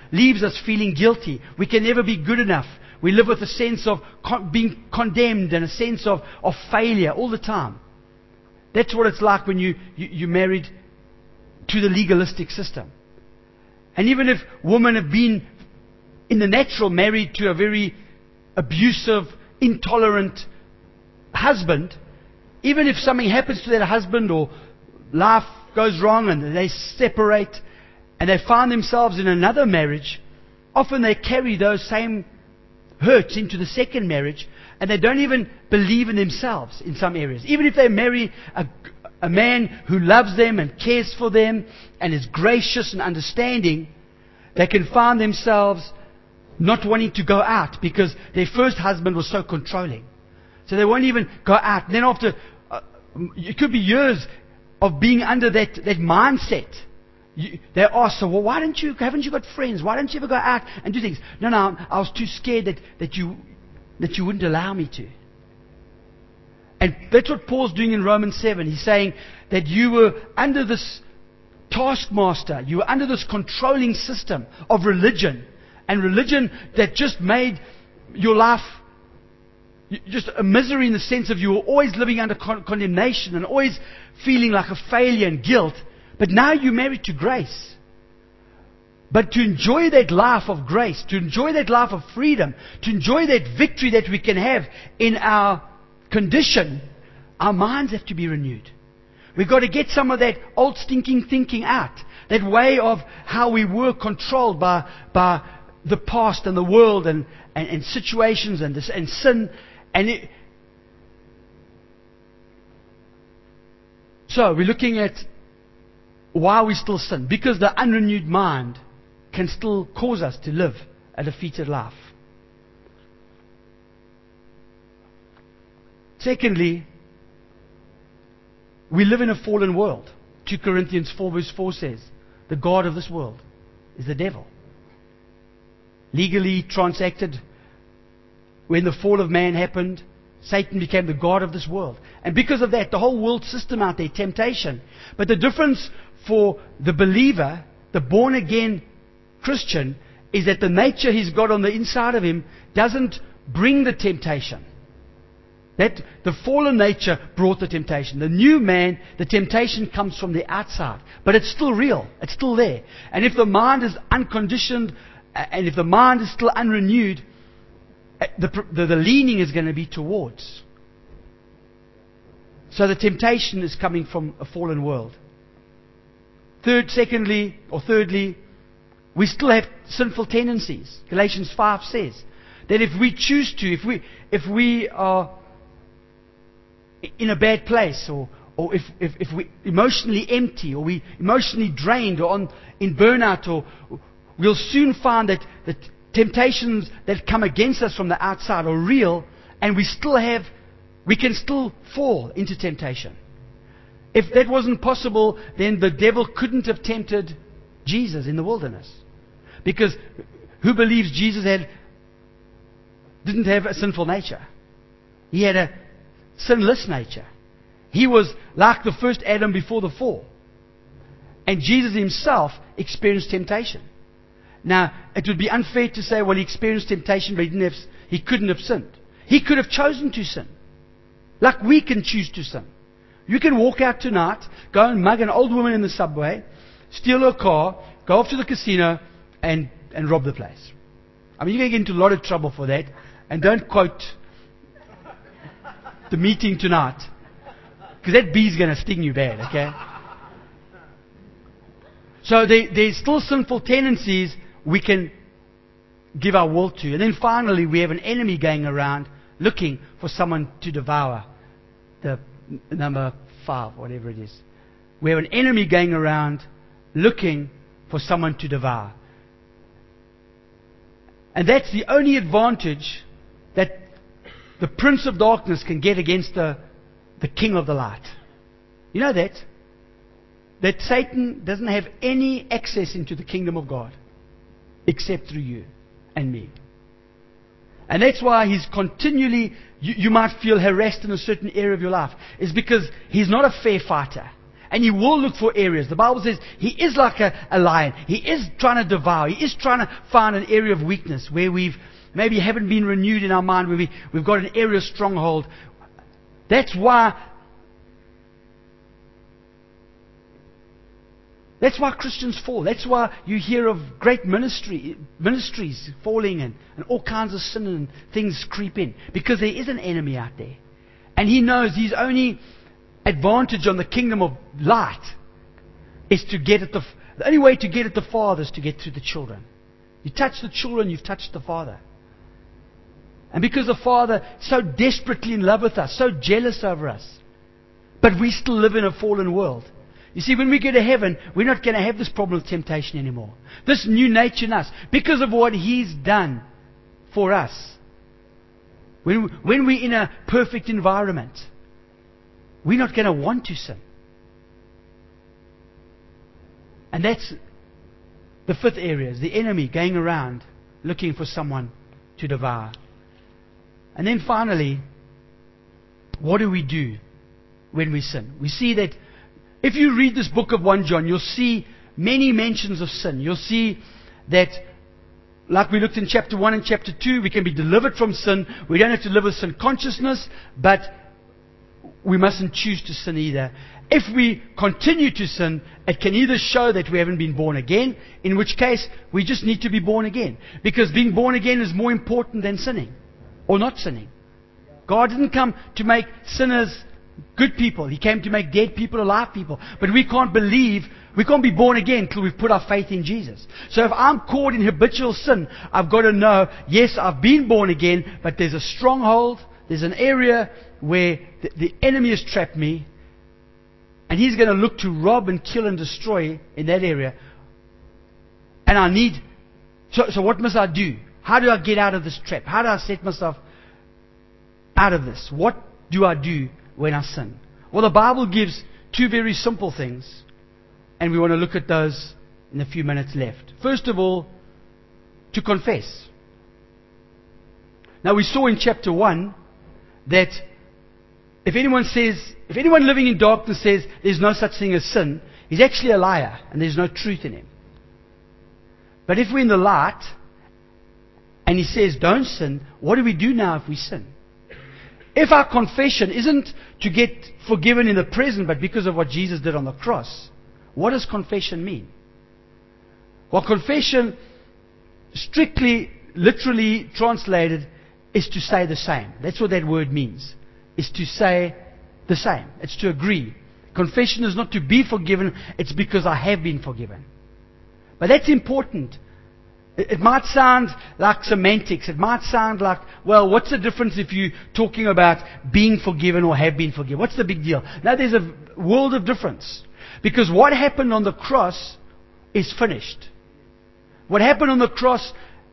leaves us feeling guilty. We can never be good enough. We live with a sense of being condemned and a sense of failure all the time. That's what it's like when you're married to the legalistic system. And even if women have been in the natural married to a very abusive, intolerant husband, even if something happens to that husband or life goes wrong and they separate and they find themselves in another marriage, often they carry those same hurts into the second marriage, and they don't even believe in themselves in some areas. Even if they marry a man who loves them and cares for them and is gracious and understanding, they can find themselves not wanting to go out because their first husband was so controlling. So they won't even go out. And then after, it could be years of being under that mindset. They ask, so, well, haven't you got friends? Why don't you ever go out and do things? No, I was too scared that you wouldn't allow me to. And that's what Paul's doing in Romans 7. He's saying that you were under this taskmaster. You were under this controlling system of religion. And religion that just made your life just a misery in the sense of you were always living under condemnation and always feeling like a failure and guilt. But now you're married to grace. But to enjoy that life of grace, to enjoy that life of freedom, to enjoy that victory that we can have in our condition, our minds have to be renewed. We've got to get some of that old stinking thinking out. That way of how we were controlled by the past and the world and situations and sin. So we're looking at why we still sin. Because the unrenewed mind can still cause us to live a defeated life. Secondly, we live in a fallen world. 2 Corinthians 4 verse 4 says, the God of this world is the devil. Legally transacted, when the fall of man happened, Satan became the God of this world. And because of that, the whole world system out there, temptation. But the difference for the believer, the born-again Christian, is that the nature he's got on the inside of him doesn't bring the temptation. That the fallen nature brought the temptation. The new man, the temptation comes from the outside. But it's still real. It's still there. And if the mind is unconditioned, and if the mind is still unrenewed, the leaning is going to be towards. So the temptation is coming from a fallen world. Thirdly, we still have sinful tendencies. Galatians 5 says that if we choose to, if we are in a bad place, or if we're emotionally empty, or we emotionally drained, or in burnout, or we'll soon find that the temptations that come against us from the outside are real, and we can still fall into temptation. If that wasn't possible, then the devil couldn't have tempted Jesus in the wilderness. Because who believes Jesus didn't have a sinful nature? He had a sinless nature. He was like the first Adam before the fall. And Jesus himself experienced temptation. Now, it would be unfair to say, well, he experienced temptation, but he couldn't have sinned. He could have chosen to sin. Like we can choose to sin. You can walk out tonight, go and mug an old woman in the subway, steal her car, go off to the casino, and rob the place. I mean, you're going to get into a lot of trouble for that. And don't quote the meeting tonight, because that bee's going to sting you bad, okay? So there's still sinful tendencies we can give our will to. And then finally, we have an enemy going around looking for someone to devour. The number 5, whatever it is. We have an enemy going around looking for someone to devour. And that's the only advantage that the Prince of Darkness can get against the King of the Light. You know that? That Satan doesn't have any access into the kingdom of God except through you and me. And that's why he's continually, you might feel harassed in a certain area of your life. It's because he's not a fair fighter. And he will look for areas. The Bible says he is like a lion. He is trying to devour. He is trying to find an area of weakness where we've maybe haven't been renewed in our mind, where we've got an area of stronghold. That's why Christians fall. That's why you hear of great ministries falling and all kinds of sin and things creep in. Because there is an enemy out there. And he knows his only advantage on the kingdom of light is to get at the only way to get at the Father is to get through the children. You touch the children, you've touched the Father. And because the Father is so desperately in love with us, so jealous over us, but we still live in a fallen world. You see, when we get to heaven, we're not going to have this problem of temptation anymore. This new nature in us, because of what He's done for us. When we're in a perfect environment, we're not going to want to sin. And that's the fifth area, is the enemy going around looking for someone to devour. And then finally, what do we do when we sin? We see that if you read this book of 1 John, you'll see many mentions of sin. You'll see that, like we looked in chapter 1 and chapter 2, we can be delivered from sin. We don't have to live with sin consciousness, but we mustn't choose to sin either. If we continue to sin, it can either show that we haven't been born again, in which case we just need to be born again. Because being born again is more important than sinning, or not sinning. God didn't come to make sinners good people. He came to make dead people alive people. But we can't be born again until we've put our faith in Jesus. So if I'm caught in habitual sin, I've got to know, yes, I've been born again, but there's a stronghold, there's an area where the enemy has trapped me, and he's going to look to rob and kill and destroy in that area. And I need, so what must I do? How do I get out of this trap? How do I set myself out of this? What do I do when I sin? Well, the Bible gives two very simple things, and we want to look at those in the few minutes left. First of all, to confess. Now, we saw in chapter 1 that if anyone living in darkness says there's no such thing as sin, he's actually a liar, and there's no truth in him. But if we're in the light, and he says don't sin, what do we do now if we sin? If our confession isn't to get forgiven in the present, but because of what Jesus did on the cross, what does confession mean? Well, confession, strictly, literally translated, is to say the same. That's what that word means, is to say the same. It's to agree. Confession is not to be forgiven, it's because I have been forgiven. But that's important. It might sound like semantics. It might sound like, well, what's the difference if you're talking about being forgiven or have been forgiven? What's the big deal? Now, there's a world of difference. Because what happened on the cross is finished. What happened on the cross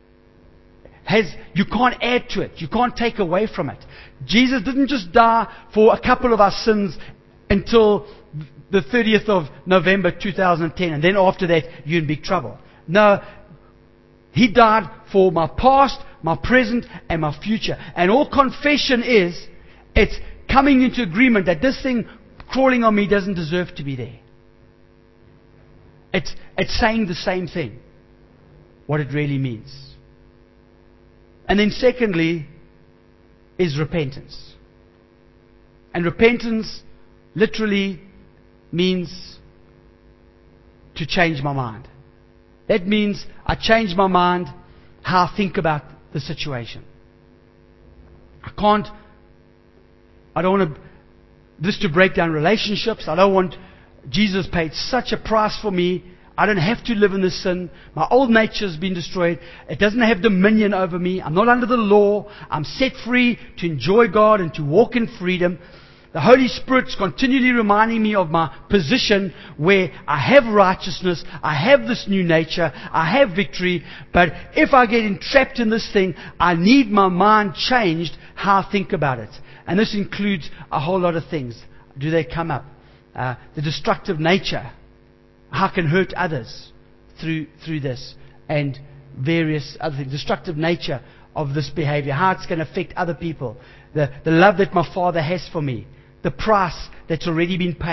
you can't add to it. You can't take away from it. Jesus didn't just die for a couple of our sins until the 30th of November 2010. And then after that, you're in big trouble. No. He died for my past, my present, and my future. And all confession is, it's coming into agreement that this thing crawling on me doesn't deserve to be there. It's saying the same thing, what it really means. And then secondly, is repentance. And repentance literally means to change my mind. That means I change my mind, how I think about the situation. I don't want this to break down relationships. I don't want, Jesus paid such a price for me. I don't have to live in this sin. My old nature has been destroyed. It doesn't have dominion over me. I'm not under the law. I'm set free to enjoy God and to walk in freedom. The Holy Spirit's continually reminding me of my position where I have righteousness, I have this new nature, I have victory, but if I get entrapped in this thing, I need my mind changed, how I think about it. And this includes a whole lot of things. Do they come up? The destructive nature, how I can hurt others through this, and various other things. Destructive nature of this behavior, how it's going to affect other people. The love that my Father has for me. The price that's already been paid.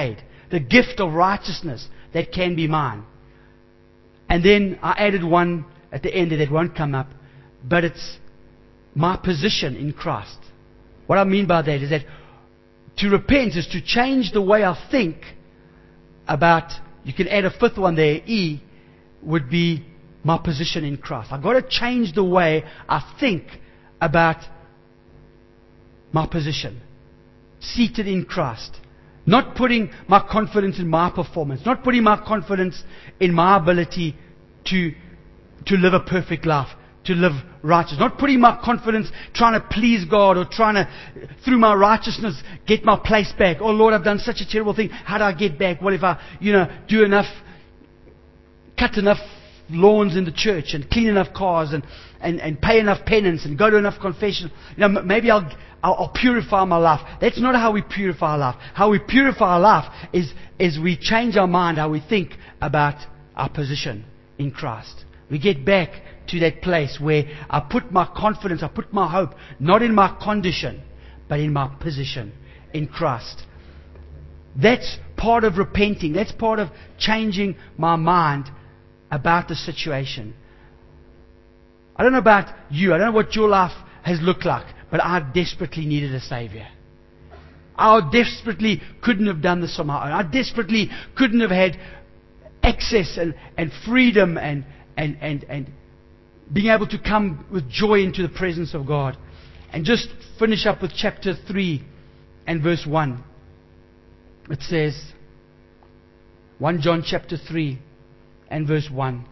the gift of righteousness that can be mine. And then I added one at the end that won't come up, but it's my position in Christ. What I mean by that is that to repent is to change the way I think about, you can add a fifth one there, E, would be my position in Christ. I've got to change the way I think about my position. Seated in Christ. Not putting my confidence in my performance. Not putting my confidence in my ability to live a perfect life. To live righteous. Not putting my confidence trying to please God or trying to, through my righteousness, get my place back. Oh Lord, I've done such a terrible thing. How do I get back? What if I, do enough, cut enough lawns in the church and clean enough cars and pay enough penance and go to enough confession? Maybe I'll purify my life. That's not how we purify our life. How we purify our life is we change our mind, how we think about our position in Christ. We get back to that place where I put my confidence, I put my hope, not in my condition, but in my position in Christ. That's part of repenting. That's part of changing my mind about the situation. I don't know about you. I don't know what your life has looked like, but I desperately needed a Savior. I desperately couldn't have done this on my own. I desperately couldn't have had access and freedom and being able to come with joy into the presence of God. And just finish up with chapter 3 and verse 1. It says, 1 John chapter 3 and verse 1.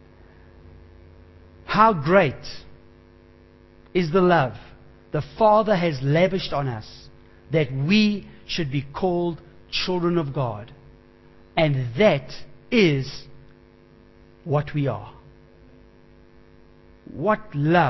How great is the love the Father has lavished on us, that we should be called children of God. And that is what we are. What love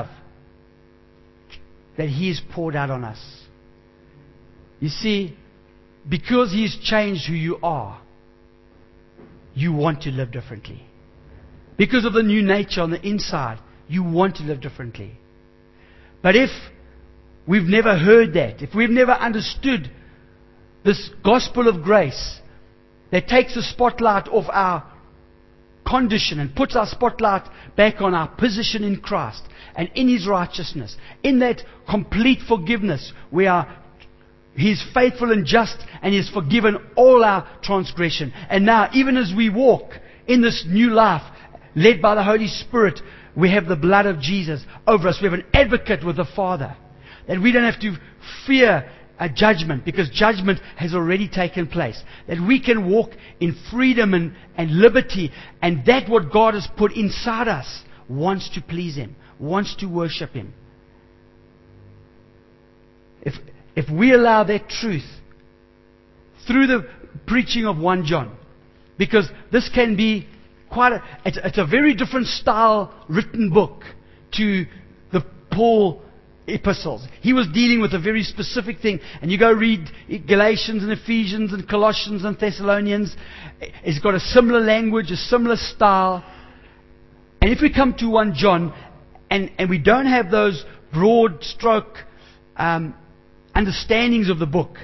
that He has poured out on us. You see, because He's changed who you are, you want to live differently. Because of the new nature on the inside, you want to live differently. But if we've never heard that, if we've never understood this gospel of grace that takes the spotlight off our condition and puts our spotlight back on our position in Christ and in His righteousness, in that complete forgiveness where He is faithful and just and He has forgiven all our transgression. And now, even as we walk in this new life led by the Holy Spirit, we have the blood of Jesus over us. We have an advocate with the Father, that we don't have to fear a judgment, because judgment has already taken place. That we can walk in freedom and liberty, and that what God has put inside us wants to please Him, wants to worship Him. If we allow that truth through the preaching of 1 John, because this can be it's a very different style written book to the Paul epistles. He was dealing with a very specific thing. And you go read Galatians and Ephesians and Colossians and Thessalonians. It's got a similar language, a similar style. And if we come to 1 John and we don't have those broad stroke understandings of the book,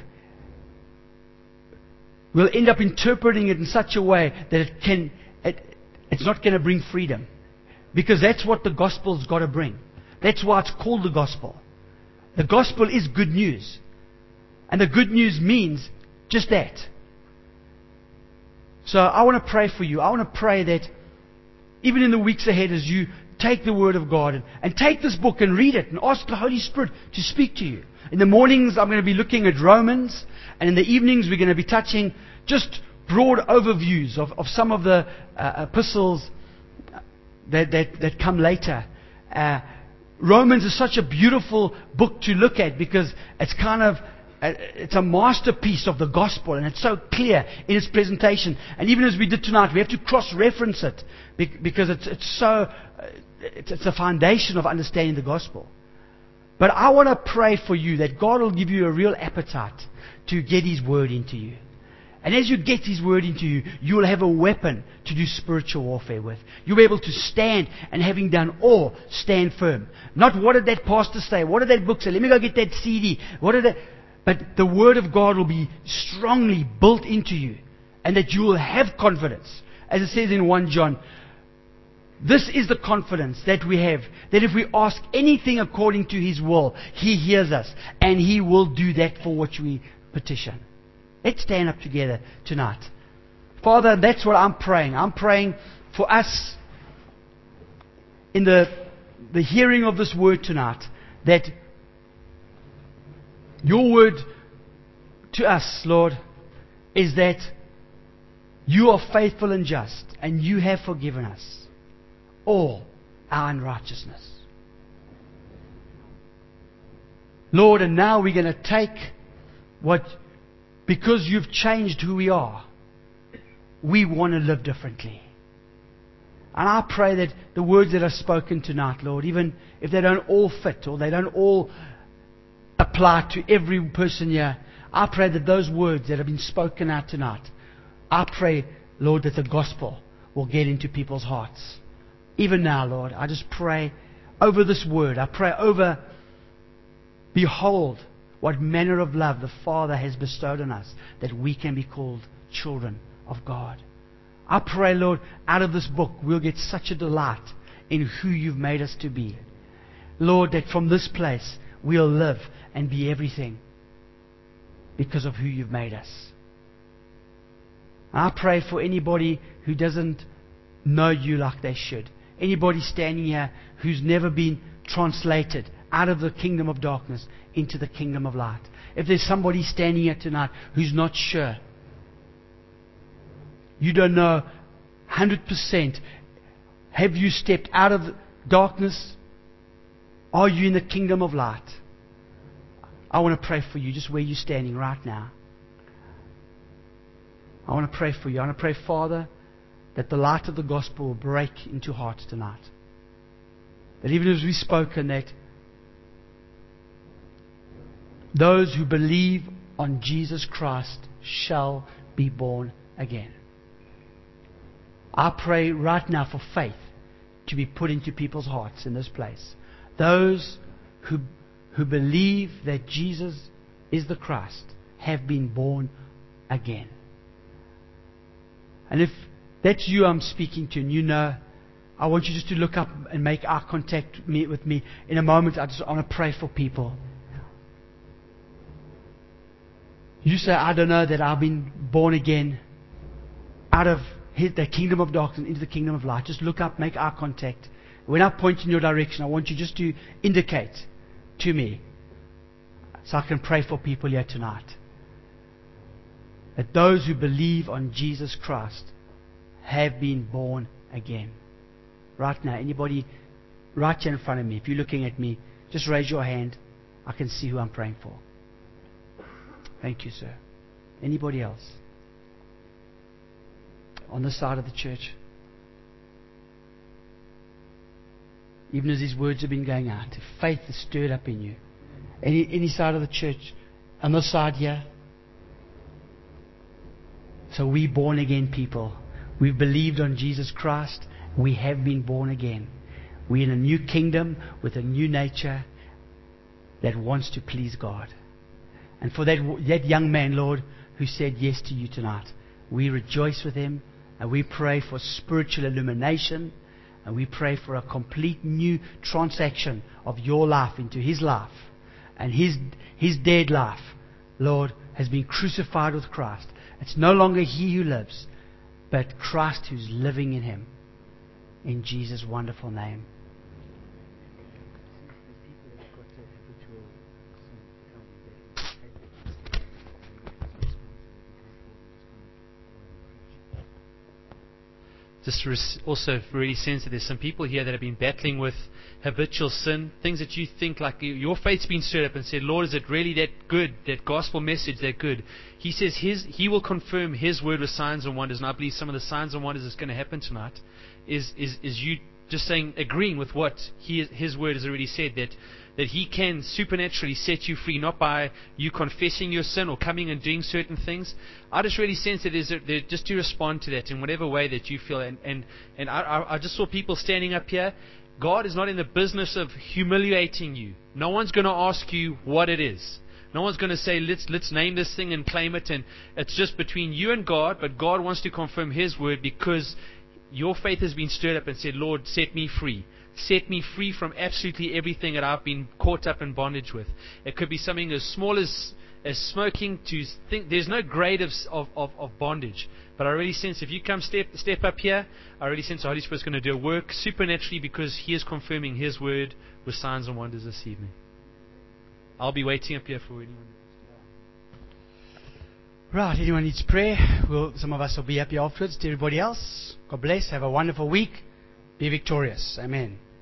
we'll end up interpreting it in such a way that it's not going to bring freedom. Because that's what the gospel's got to bring. That's why it's called the gospel. The gospel is good news. And the good news means just that. So I want to pray for you. I want to pray that even in the weeks ahead, as you take the Word of God and take this book and read it and ask the Holy Spirit to speak to you. In the mornings, I'm going to be looking at Romans. And in the evenings, we're going to be touching just broad overviews of some of the epistles that come later. Romans is such a beautiful book to look at, because it's it's a masterpiece of the gospel, and it's so clear in its presentation. And even as we did tonight, we have to cross-reference it because it's a foundation of understanding the gospel. But I want to pray for you that God will give you a real appetite to get His Word into you. And as you get His Word into you, you will have a weapon to do spiritual warfare with. You'll be able to stand, and having done all, stand firm. Not what did that pastor say? What did that book say? Let me go get that CD. But the Word of God will be strongly built into you. and that you will have confidence. As it says in 1 John, this is the confidence that we have, that if we ask anything according to His will, He hears us, and He will do that for which we petition. Let's stand up together tonight. Father, that's what I'm praying. I'm praying for us in the hearing of this word tonight, that your word to us, Lord, is that you are faithful and just, and you have forgiven us all our unrighteousness. Lord, and now we're going to take because you've changed who we are, we want to live differently. And I pray that the words that are spoken tonight, Lord, even if they don't all fit or they don't all apply to every person here, I pray that those words that have been spoken out tonight, I pray, Lord, that the gospel will get into people's hearts. Even now, Lord, I just pray over this word. I pray over, behold, what manner of love the Father has bestowed on us, that we can be called children of God. I pray, Lord, out of this book we'll get such a delight in who you've made us to be. Lord, that from this place we'll live and be everything because of who you've made us. I pray for anybody who doesn't know you like they should. Anybody standing here who's never been translated out of the kingdom of darkness into the kingdom of light. If there's somebody standing here tonight who's not sure, you don't know 100%, have you stepped out of darkness? Are you in the kingdom of light? I want to pray for you just where you're standing right now. I want to pray for you. I want to pray, Father, that the light of the gospel will break into hearts tonight. That even as we've spoken, that those who believe on Jesus Christ shall be born again. I pray right now for faith to be put into people's hearts in this place. Those who believe that Jesus is the Christ have been born again. And if that's you I'm speaking to, and you know, I want you just to look up and make eye contact with me. In a moment, I want to pray for people. You say, I don't know that I've been born again out of the kingdom of darkness into the kingdom of light. Just look up, make eye contact. When I point in your direction, I want you just to indicate to me so I can pray for people here tonight. That those who believe on Jesus Christ have been born again. Right now, anybody right here in front of me, if you're looking at me, just raise your hand. I can see who I'm praying for. Thank you, sir. Anybody else? On the side of the church? Even as these words have been going out, if faith is stirred up in you. Any side of the church? On this side here? So we born again people. We've believed on Jesus Christ. We have been born again. We're in a new kingdom with a new nature that wants to please God. And for that young man, Lord, who said yes to you tonight, we rejoice with him, and we pray for spiritual illumination, and we pray for a complete new transaction of your life into his life. And his dead life, Lord, has been crucified with Christ. It's no longer he who lives, but Christ who's living in him. In Jesus' wonderful name. Just also really sense that there's some people here that have been battling with habitual sin, things that you think like your faith's been stirred up and said, Lord, is it really that good, that gospel message that good? He says He will confirm His word with signs and wonders, and I believe some of the signs and wonders that's going to happen tonight is you just saying, agreeing with what His word has already said, that He can supernaturally set you free, not by you confessing your sin or coming and doing certain things. I just really sense that just to respond to that in whatever way that you feel. And I just saw people standing up here. God is not in the business of humiliating you. No one's going to ask you what it is. No one's going to say, let's name this thing and claim it, and it's just between you and God, but God wants to confirm His word because your faith has been stirred up and said, Lord, set me free. Set me free from absolutely everything that I've been caught up in bondage with. It could be something as small as smoking to think. There's no grade of bondage. But I really sense if you come step up here, I really sense the Holy Spirit's going to do a work supernaturally because He is confirming His word with signs and wonders this evening. I'll be waiting up here for anyone. Right, anyone needs prayer? Some of us will be happy afterwards. To everybody else, God bless. Have a wonderful week. Be victorious. Amen.